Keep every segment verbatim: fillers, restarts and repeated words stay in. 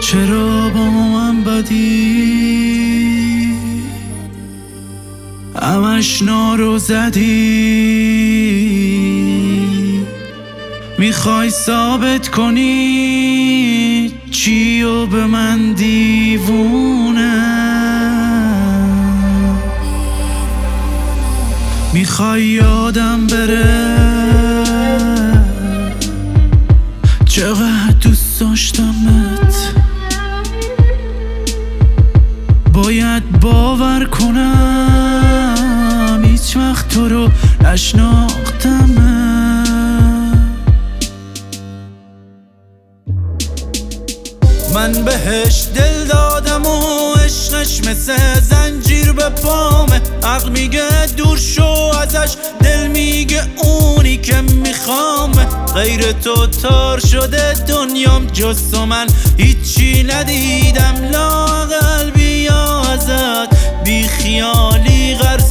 چرا با من بدی؟ همش نارو زدی، میخوای ثابت کنی چی و به من دیوونه؟ میخوای یادم بره چقدر دوست داشتمت؟ باید باور کنم هیچ وقت تو رو نشناختمت. من بهش دل دادم و عشقش مثل زنجیر به پامه. عقل میگه دور شو ازش، دل میگه اونی که میخوامه. غیر تو تار شده دنیام، جز تو من هیچی ندیدم. لااقل بیا ازت بی خیالی قرض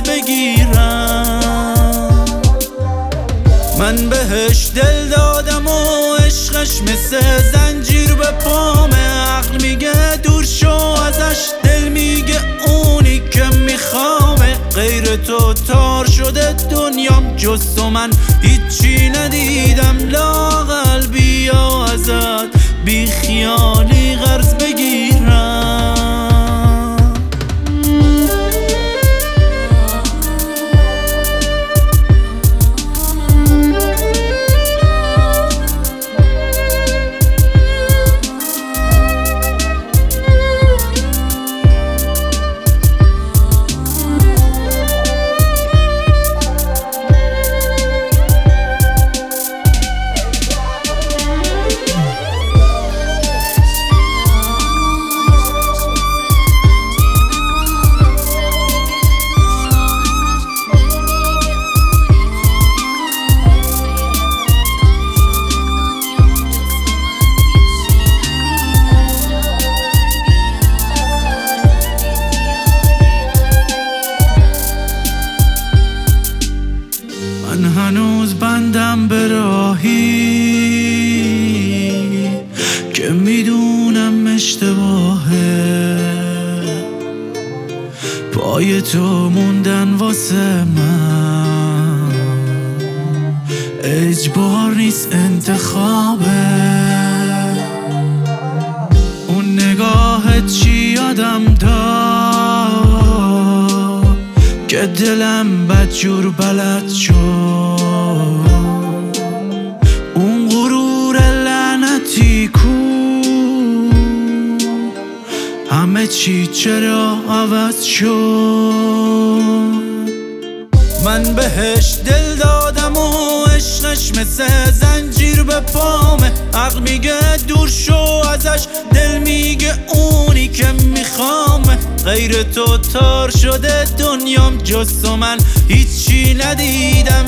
بگیرم. من بهش دل دادم و عشقش مثل زنجیر به پامه. عقل میگه دور شو ازش، دل میگه اونی که میخوامه. غیر تو تار شده دنیام، جز تو من هیچی ندیدم. لااقل بیا ازت بی خیالی قرض بگیرم. من هنوز بندم به راهی که میدونم اشتباهه. پای تو موندن واسه من اجبار نیست، انتخابه. اون نگاهت چی یادم داد که دلم بدجور بلد شد. اون غرور لعنتی کو، همه چی چرا عوض شد؟ من بهش دل دادم و عشقش مثل زنجیر به پامه. عقل میگه دور شو ازش، دل میگه اونی که میخوامه. غیر تو تار شده دنیام، جز تو من هیچی ندیدم.